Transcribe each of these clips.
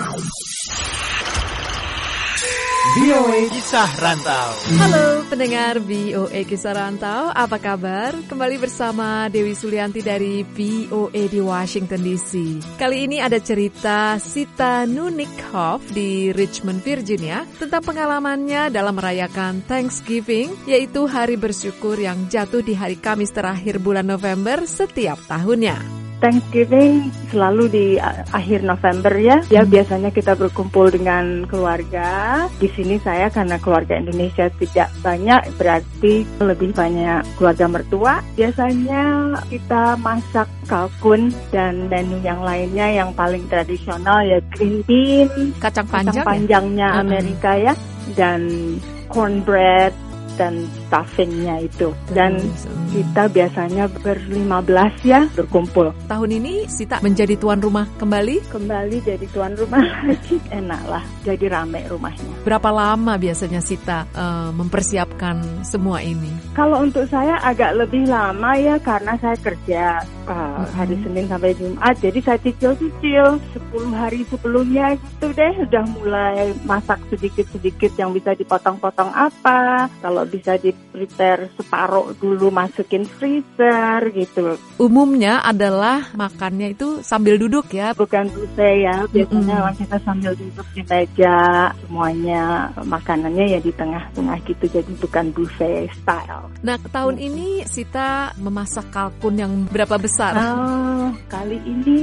VOA Kisah Rantau. Halo pendengar VOA Kisah Rantau, apa kabar? Kembali bersama Dewi Sulianti dari VOA di Washington DC. Kali ini ada cerita Sita Nunikhoff di Richmond, Virginia tentang pengalamannya dalam merayakan Thanksgiving, yaitu hari bersyukur yang jatuh di hari Kamis terakhir bulan November setiap tahunnya. Thanksgiving selalu di akhir November ya. Ya biasanya kita berkumpul dengan keluarga. Di sini saya karena keluarga Indonesia tidak banyak, berarti lebih banyak keluarga mertua. Biasanya kita masak kalkun dan menu yang lainnya yang paling tradisional ya green bean, kacang panjangnya Amerika ya, dan cornbread dan stuffingnya itu. Dan kita biasanya ber-15 ya berkumpul. Tahun ini Sita menjadi tuan rumah kembali? Kembali jadi tuan rumah lagi. Enak lah, jadi rame rumahnya. Berapa lama biasanya Sita mempersiapkan semua ini? Kalau untuk saya agak lebih lama ya, karena saya kerja hari Senin sampai Jumat. Jadi saya cicil-cicil 10 hari sebelumnya gitu deh. Udah mulai masak sedikit-sedikit yang bisa dipotong-potong apa. Kalau bisa di-prepare separuh dulu, masukin freezer gitu. Umumnya adalah makannya itu sambil duduk ya? Bukan buffet ya, biasanya kita sambil duduk di meja, semuanya makanannya ya di tengah-tengah gitu, jadi bukan buffet style. Nah, tahun ini Sita memasak kalkun yang berapa besar? Kali ini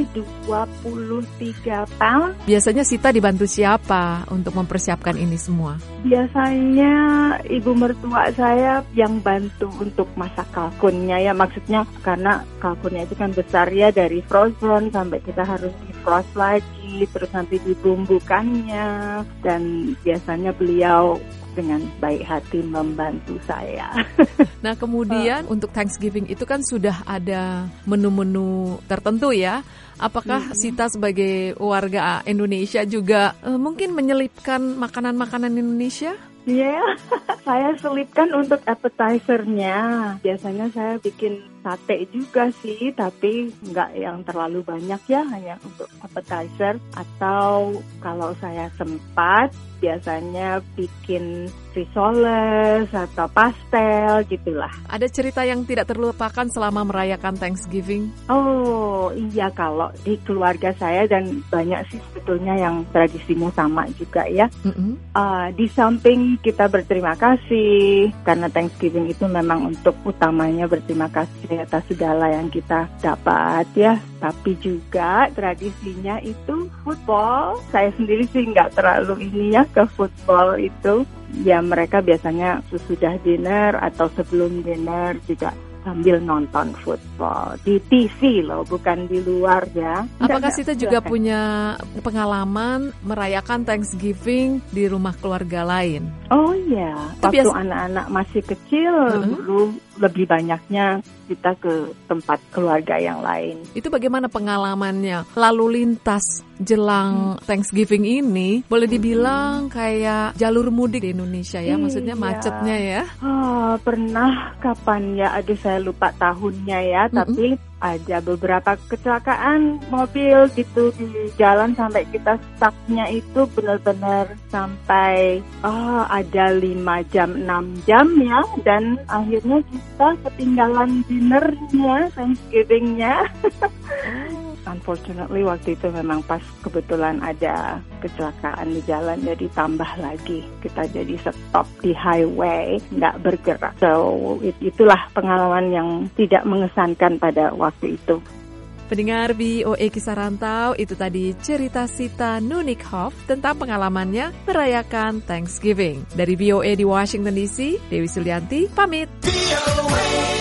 23 pound. Biasanya Sita dibantu siapa untuk mempersiapkan ini semua? Biasanya ibu mertua saya yang bantu untuk masak kalkunnya ya, maksudnya karena kalkunnya itu kan besar ya, dari frozen sampai kita harus defrost lagi, terus nanti dibumbukannya, dan biasanya beliau dengan baik hati membantu saya. Nah, kemudian untuk Thanksgiving itu kan sudah ada menu-menu tertentu ya. Apakah Sita sebagai warga Indonesia juga mungkin menyelipkan makanan-makanan Indonesia? Iya, saya selipkan untuk appetizer-nya. Biasanya saya bikin sate juga sih, tapi nggak yang terlalu banyak ya, hanya untuk appetizer. Atau kalau saya sempat, biasanya bikin risoles atau pastel gitulah. Ada cerita yang tidak terlupakan selama merayakan Thanksgiving? Oh iya, kalau di keluarga saya dan banyak sih sebetulnya yang tradisinya sama juga ya. Di samping kita berterima kasih, karena Thanksgiving itu memang untuk utamanya berterima kasih atas segala yang kita dapat ya. Tapi juga tradisinya itu football. Saya sendiri sih nggak terlalu ini ya ke football itu. Ya mereka biasanya sesudah dinner atau sebelum dinner juga sambil nonton football di TV loh, bukan di luar ya. Apakah Sita juga punya pengalaman merayakan Thanksgiving di rumah keluarga lain? Oh iya, waktu anak-anak masih kecil dulu lebih banyaknya kita ke tempat keluarga yang lain. Itu bagaimana pengalamannya? Lalu lintas jelang Thanksgiving ini boleh dibilang kayak jalur mudik di Indonesia ya, maksudnya macetnya ya? Pernah kapan ya? Aduh saya lupa tahunnya ya, tapi ada beberapa kecelakaan mobil gitu di jalan sampai kita stucknya itu benar-benar sampai ada 5 jam, 6 jam ya, dan akhirnya kita ketinggalan dinnernya, Thanksgiving-nya. Unfortunately waktu itu memang pas kebetulan ada kecelakaan di jalan, jadi tambah lagi kita jadi stop di highway, nggak bergerak. So itulah pengalaman yang tidak mengesankan pada waktu itu. Pendengar VOA Kisah Rantau, itu tadi cerita Sita Nunikhoff tentang pengalamannya merayakan Thanksgiving. Dari VOA di Washington DC, Dewi Sulianti pamit.